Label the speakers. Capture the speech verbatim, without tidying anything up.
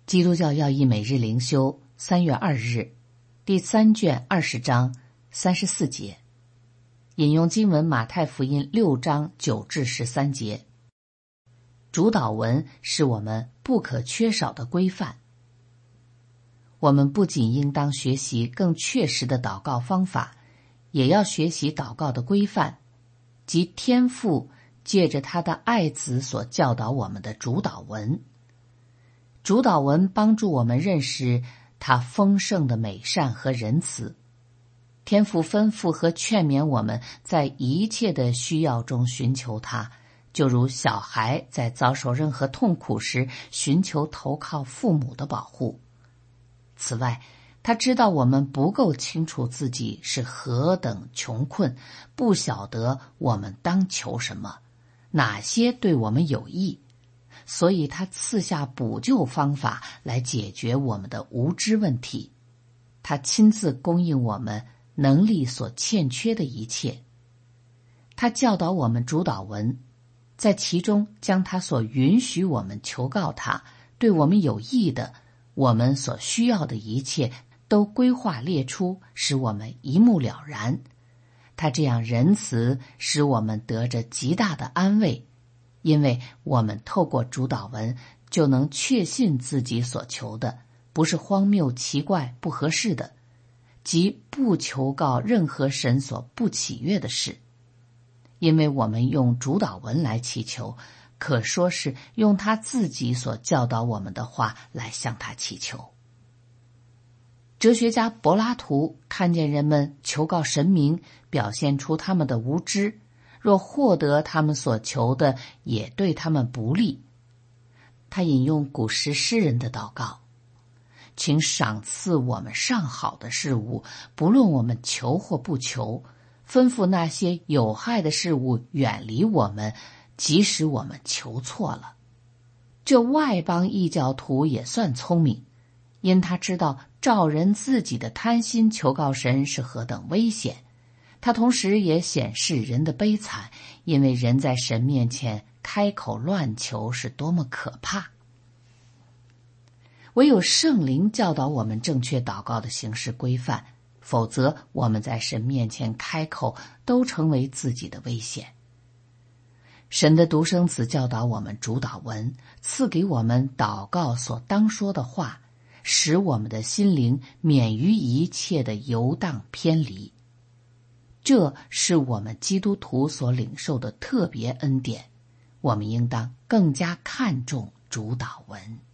Speaker 1: 基督教要义每日灵修三月二日，第三卷二十章三十四节，引用经文马太福音六章九至十三节。主祷文是我们不可缺少的规范。我们不仅应当学习更确实的祷告方法，也要学习祷告的规范，即天父借着他的爱子所教导我们的主祷文。主祷文帮助我们认识他丰盛的美善和仁慈。天父吩咐和劝勉我们在一切的需要中寻求他，就如小孩在遭受任何痛苦时寻求投靠父母的保护。此外，他知道我们不够清楚自己是何等穷困，不晓得我们当求什么，哪些对我们有益，所以他赐下补救方法来解决我们的无知问题。他亲自供应我们能力所欠缺的一切。他教导我们主祷文，在其中将他所允许我们求告他对我们有益的，我们所需要的一切都规划列出，使我们一目了然。他这样仁慈，使我们得着极大的安慰，因为我们透过主祷文就能确信自己所求的不是荒谬奇怪不合适的，即不求告任何神所不喜悦的事。因为我们用主祷文来祈求，可说是用他自己所教导我们的话来向他祈求。哲学家柏拉图看见人们求告神明，表现出他们的无知，若获得他们所求的，也对他们不利。他引用古时诗人的祷告：请赏赐我们上好的事物，不论我们求或不求，吩咐那些有害的事物远离我们，即使我们求错了。这外邦异教徒也算聪明，因他知道照人自己的贪心求告神是何等危险。他同时也显示人的悲惨，因为人在神面前开口乱求是多么可怕。唯有圣灵教导我们正确祷告的形式规范，否则我们在神面前开口都成为自己的危险。神的独生子教导我们主祷文，赐给我们祷告所当说的话，使我们的心灵免于一切的游荡偏离。这是我们基督徒所领受的特别恩典，我们应当更加看重主祷文。